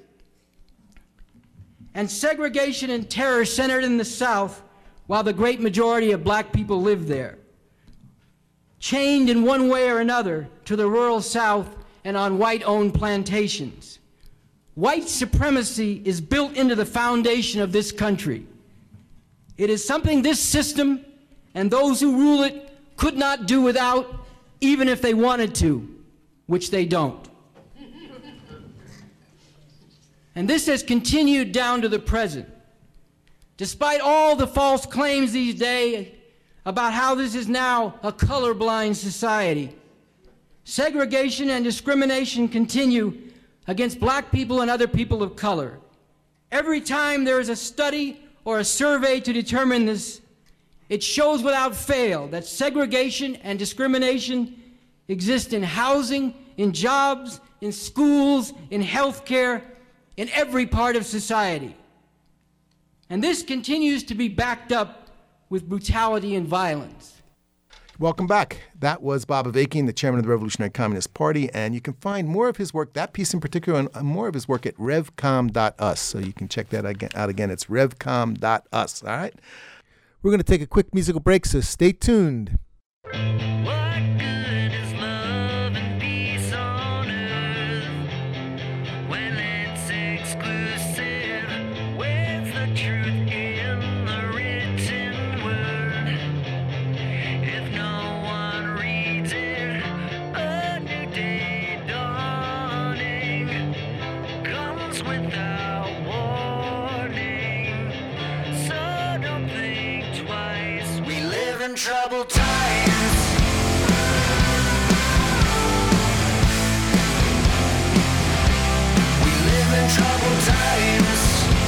And segregation and terror centered in the South while the great majority of black people lived there, chained in one way or another to the rural South and on white-owned plantations. White supremacy is built into the foundation of this country. It is something this system and those who rule it could not do without, even if they wanted to, which they don't. And this has continued down to the present. Despite all the false claims these days about how this is now a colorblind society, segregation and discrimination continue against black people and other people of color. Every time there is a study or a survey to determine this, it shows without fail that segregation and discrimination exist in housing, in jobs, in schools, in health care, in every part of society. And this continues to be backed up with brutality and violence. Welcome back. That was Bob Avakian, the chairman of the Revolutionary Communist Party, and you can find more of his work, that piece in particular, and more of his work at revcom dot u s. So you can check that out again. It's revcom dot u s, all right? We're going to take a quick musical break, so stay tuned. What good is love and peace on earth when it's exclusive? Where's the truth in the written word? If no one reads it, a new day dawning comes without warning. So don't think twice. We live in troubled times. We live in troubled times.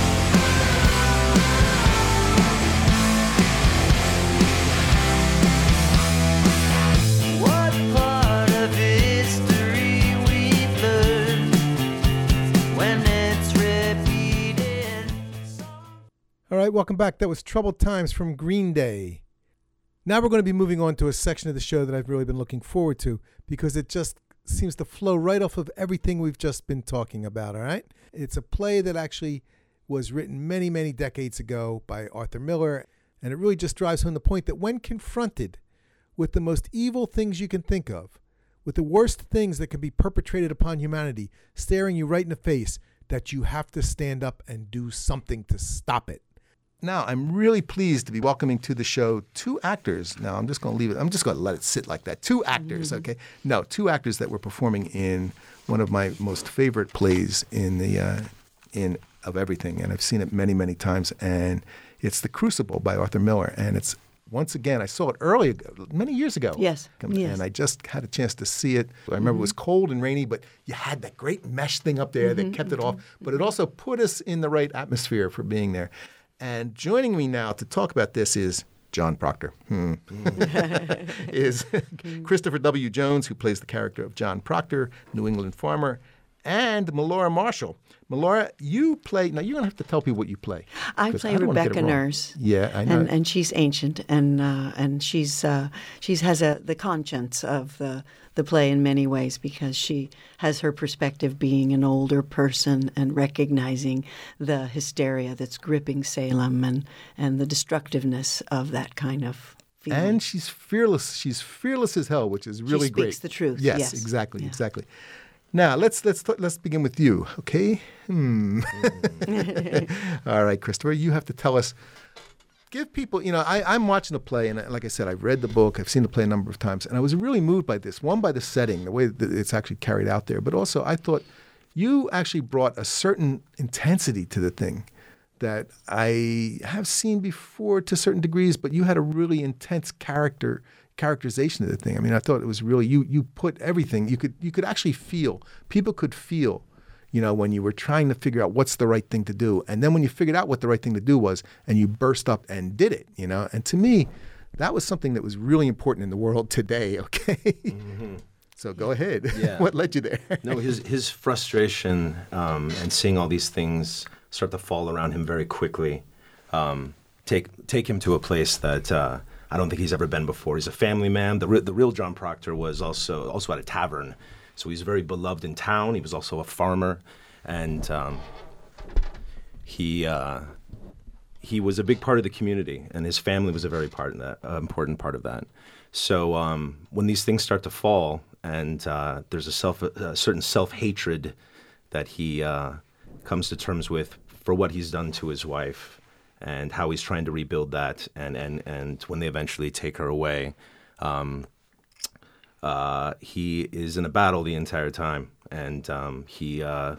What part of history we've learned when it's repeated? All right, welcome back. That was Troubled Times from Green Day. Now we're going to be moving on to a section of the show that I've really been looking forward to because it just seems to flow right off of everything we've just been talking about, all right? It's a play that actually was written many, many decades ago by Arthur Miller, and it really just drives home the point that when confronted with the most evil things you can think of, with the worst things that can be perpetrated upon humanity, staring you right in the face, that you have to stand up and do something to stop it. Now, I'm really pleased to be welcoming to the show two actors. Now, I'm just going to leave it. I'm just going to let it sit like that. Two actors, mm-hmm. okay? No, two actors that were performing in one of my most favorite plays in the uh, in of everything, and I've seen it many, many times. And it's The Crucible by Arthur Miller, and it's once again I saw it earlier, many years ago. Yes, and yes. I just had a chance to see it. I remember mm-hmm. it was cold and rainy, but you had that great mesh thing up there mm-hmm, that kept mm-hmm. it off. But it also put us in the right atmosphere for being there. And joining me now to talk about this is John Proctor. Hmm. is Christopher W. Jones, who plays the character of John Proctor, New England farmer, and Melora Marshall. Melora, you play, now you're going to have to tell people what you play. I play I Rebecca Nurse. Yeah, I know. And, and she's ancient, and uh, and she's uh, she's has a the conscience of the, the play in many ways because she has her perspective being an older person and recognizing the hysteria that's gripping Salem and, and the destructiveness of that kind of feeling. And she's fearless. She's fearless as hell, which is really she great. She speaks the truth. Yes, yes. exactly, yeah. exactly. Now, let's let's let's begin with you, okay? Hmm. All right, Christopher, you have to tell us. Give people, you know, I, I'm watching the play, and like I said, I've read the book, I've seen the play a number of times, and I was really moved by this. One, by the setting, the way that it's actually carried out there, but also I thought you actually brought a certain intensity to the thing that I have seen before to certain degrees, but you had a really intense character characterization of the thing. I mean, I thought it was really, you you put everything, you could you could actually feel, people could feel, you know, when you were trying to figure out what's the right thing to do. And then when you figured out what the right thing to do was, and you burst up and did it, you know. And to me, that was something that was really important in the world today, okay? Mm-hmm. So go ahead. Yeah. What led you there? No, his his frustration um, and seeing all these things start to fall around him very quickly um, take take him to a place that uh, I don't think he's ever been before. He's a family man. The, re- the real John Proctor was also also at a tavern. So he's very beloved in town. He was also a farmer, and um, he uh, he was a big part of the community, and his family was a very part of that, uh, important part of that. So um, when these things start to fall, and uh, there's a self a certain self-hatred that he uh, comes to terms with for what he's done to his wife, and how he's trying to rebuild that, and and and when they eventually take her away. Um, Uh, he is in a battle the entire time, and um, he. Uh,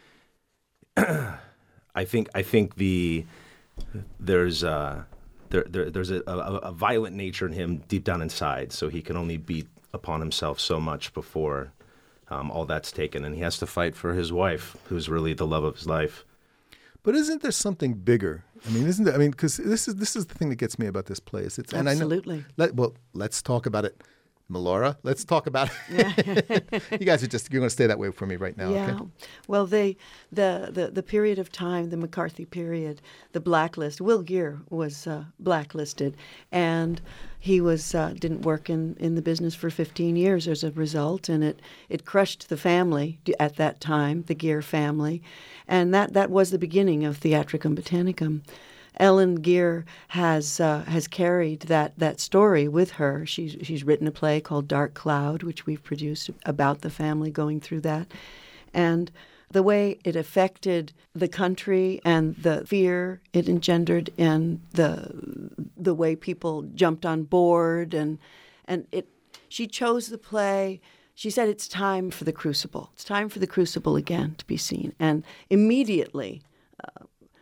I think. I think the there's uh, there, there there's a, a, a violent nature in him deep down inside, so he can only beat upon himself so much before um, all that's taken, and he has to fight for his wife, who's really the love of his life. But isn't there something bigger? I mean, isn't there? I mean, because this is this is the thing that gets me about this play. Is it's absolutely. And I know, let, well, let's talk about it. Melora, let's talk about it. You guys are just, you're going to stay that way for me right now, Yeah. okay? Well, they, the, the, the period of time, the McCarthy period, the blacklist, Will Geer was uh, blacklisted, and he was uh, didn't work in, in the business for fifteen years as a result, and it, it crushed the family at that time, the Geer family, and that, that was the beginning of Theatricum Botanicum. Ellen Geer has uh, has carried that, that story with her. She's she's written a play called Dark Cloud, which we've produced about the family going through that, and the way it affected the country and the fear it engendered, and the the way people jumped on board, and and it. She chose the play. She said it's time for the Crucible. It's time for the Crucible again to be seen, and immediately. Uh,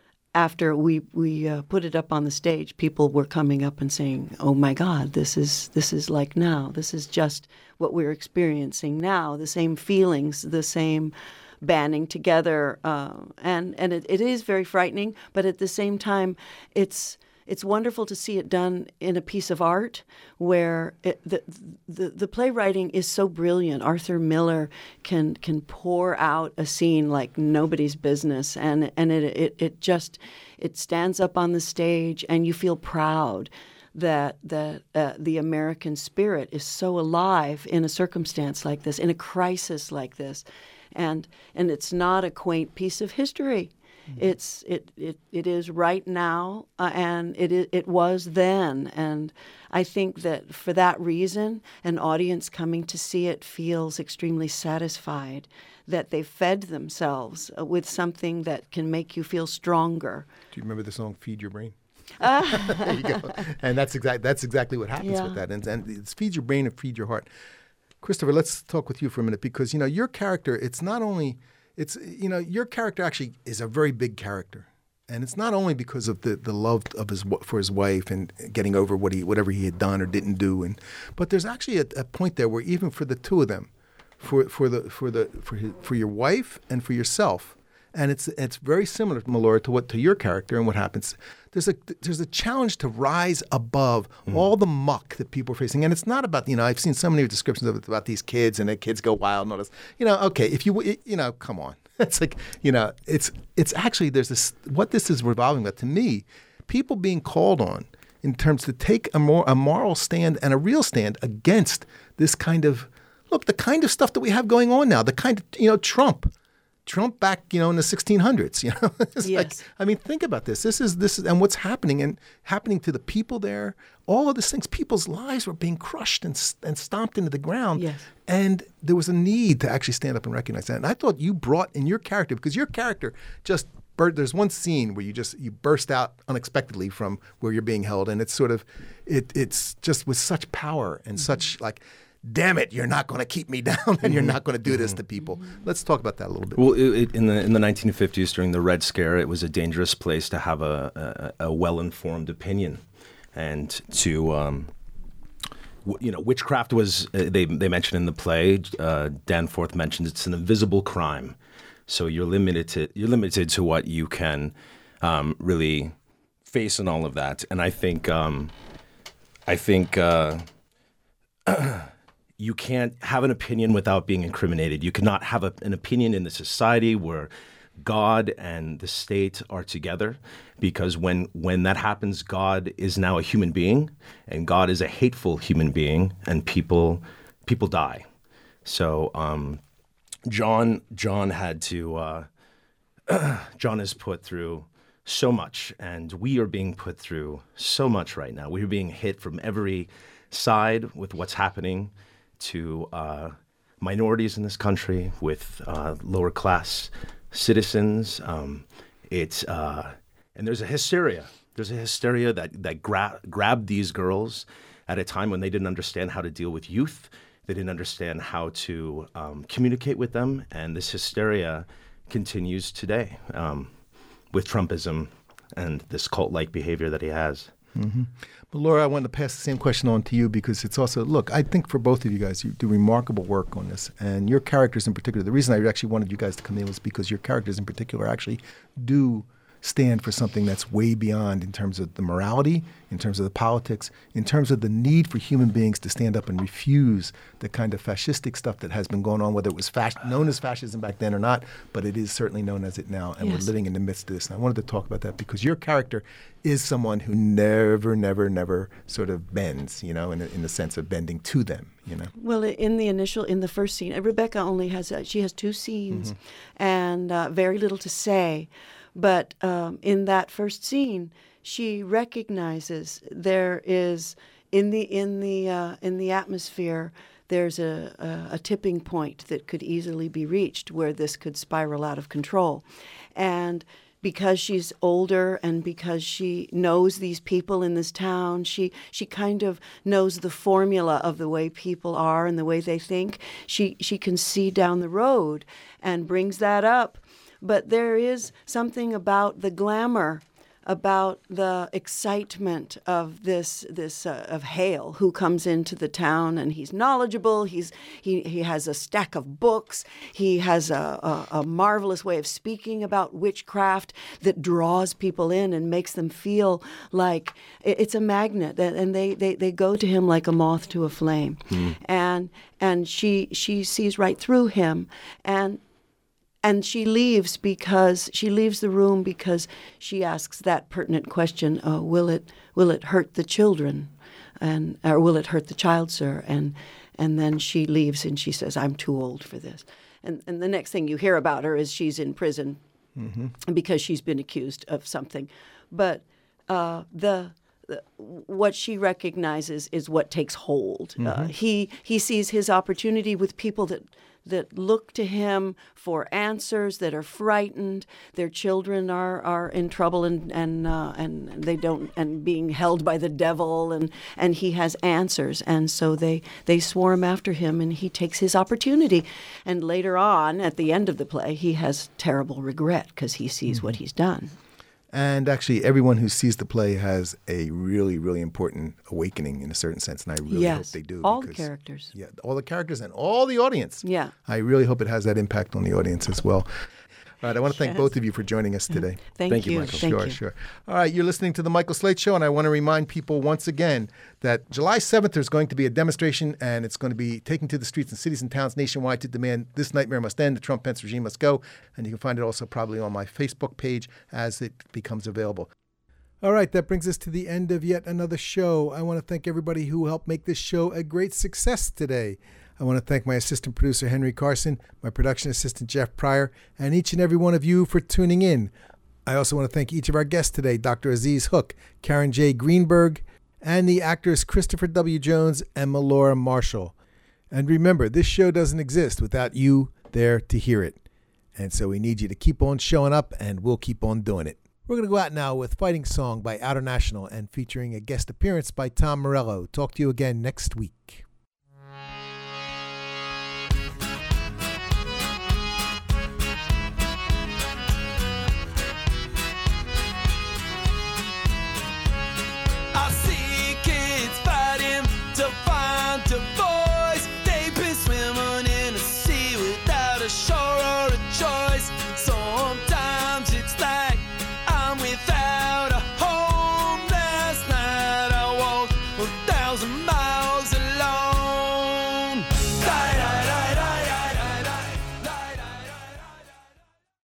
After we we uh, put it up on the stage, people were coming up and saying, "Oh my God, this is this is like now. This is just what we're experiencing now. The same feelings, the same banding together, uh, and and it, it is very frightening. But at the same time, it's it's wonderful to see it done in a piece of art where it, the, the the playwriting is so brilliant. Arthur Miller can can pour out a scene like nobody's business, and and it it, it just it stands up on the stage, and you feel proud that that uh, the American spirit is so alive in a circumstance like this, in a crisis like this, and and it's not a quaint piece of history. It's it, it it is right now, uh, and it it it was then, and I think that for that reason, an audience coming to see it feels extremely satisfied that they fed themselves uh, with something that can make you feel stronger. Do you remember the song "Feed Your Brain"? There you go. And that's exactly that's exactly what happens Yeah. with that, and and it's feed your brain and feed your heart. Christopher, let's talk with you for a minute, because you know your character. It's not only It's, you know, your character actually is a very big character. And it's not only because of the, the love of his for his wife and getting over what he whatever he had done or didn't do, and but there's actually a, a point there where even for the two of them, for for the for the for his, for your wife and for yourself, and it's it's very similar, Melora, to what to your character and what happens. There's a there's a challenge to rise above mm. all the muck that people are facing, and it's not about, you know, I've seen so many descriptions of it about these kids and the kids go wild and all this. You know, okay, if you you know, come on, it's like, you know, it's it's actually there's this what this is revolving about to me, people being called on in terms to take a more a moral stand and a real stand against this kind of look the kind of stuff that we have going on now, the kind of, you know, Trump. Trump back, you know, in the sixteen hundreds, you know. It's yes. like, I mean, think about this. This is this is, and what's happening and happening to the people there. All of these things, people's lives were being crushed and and stomped into the ground. Yes. And there was a need to actually stand up and recognize that. And I thought you brought in your character, because your character just bur- there's one scene where you just you burst out unexpectedly from where you're being held, and it's sort of it it's just with such power and mm-hmm. such like. Damn it! You're not going to keep me down, and you're not going to do this to people. Let's talk about that a little bit. Well, it, it, in the in the nineteen fifties, during the Red Scare, it was a dangerous place to have a a, a well-informed opinion, and to um, w- you know, witchcraft was uh, they they mentioned in the play. Uh, Danforth mentions it's an invisible crime, so you're limited to you're limited to what you can um, really face in all of that. And I think um, I think. Uh, You can't have an opinion without being incriminated. You cannot have a, an opinion in the society where God and the state are together, because when when that happens, God is now a human being, and God is a hateful human being, and people people die. So um, John John had to uh, John is put through so much, and we are being put through so much right now. We're being hit from every side with what's happening to uh, minorities in this country, with uh, lower class citizens. Um, it's uh, and there's a hysteria. There's a hysteria that that gra- grabbed these girls at a time when they didn't understand how to deal with youth. They didn't understand how to um, communicate with them, and this hysteria continues today um, with Trumpism and this cult-like behavior that he has. Mm-hmm. But Laura, I wanted to pass the same question on to you, because it's also, look, I think for both of you guys, you do remarkable work on this, and your characters in particular. The reason I actually wanted you guys to come in was because your characters in particular actually do stand for something that's way beyond in terms of the morality, in terms of the politics, in terms of the need for human beings to stand up and refuse the kind of fascistic stuff that has been going on, whether it was fas- known as fascism back then or not, but it is certainly known as it now, and Yes. we're living in the midst of this. And I wanted to talk about that because your character is someone who never, never, never sort of bends, you know, in, in the sense of bending to them, you know. Well, in the initial, in the first scene, uh, Rebecca only has, uh, she has two scenes Mm-hmm. and uh, very little to say. But um, in that first scene, she recognizes there is, in the, in the, uh, in the atmosphere, there's a, a, a tipping point that could easily be reached where this could spiral out of control. And because she's older and because she knows these people in this town, she she kind of knows the formula of the way people are and the way they think. She she can see down the road and brings that up. But there is something about the glamour, about the excitement of this this uh, of Hale, who comes into the town and he's knowledgeable. He's he he has a stack of books. He has a, a, a marvelous way of speaking about witchcraft that draws people in and makes them feel like it, it's a magnet, and they, they, they go to him like a moth to a flame. Mm. And and she she sees right through him, and. And she leaves because she leaves the room because she asks that pertinent question: uh, Will it will it hurt the children, and or will it hurt the child, sir? And and then she leaves and she says, "I'm too old for this." And and the next thing you hear about her is she's in prison mm-hmm. because she's been accused of something. But uh, the what she recognizes is what takes hold. Mm-hmm. Uh, he he sees his opportunity with people that. that look to him for answers, that are frightened. Their children are, are in trouble and and uh, and they don't and being held by the devil, and, and he has answers, and so they they swarm after him, and he takes his opportunity. And later on, at the end of the play, he has terrible regret because he sees mm-hmm. what he's done. And actually, everyone who sees the play has a really, really important awakening in a certain sense, and I really yes, hope they do. all because, the characters. Yeah, all the characters and all the audience. Yeah. I really hope it has that impact on the audience as well. All right, I want to thank Yes. both of you for joining us today. Thank, Thank you, you, Michael. Thank sure, you. sure. All right, you're listening to The Michael Slate Show, and I want to remind people once again that July seventh there's going to be a demonstration, and it's going to be taking to the streets in cities and towns nationwide to demand this nightmare must end, the Trump-Pence regime must go, and you can find it also probably on my Facebook page as it becomes available. All right, that brings us to the end of yet another show. I want to thank everybody who helped make this show a great success today. I want to thank my assistant producer, Henry Carson, my production assistant, Jeff Pryor, and each and every one of you for tuning in. I also want to thank each of our guests today, Doctor Aziz Hook, Karen J. Greenberg, and the actors Christopher W. Jones and Melora Marshall. And remember, this show doesn't exist without you there to hear it. And so we need you to keep on showing up, and we'll keep on doing it. We're going to go out now with Fighting Song by Outer National and featuring a guest appearance by Tom Morello. Talk to you again next week.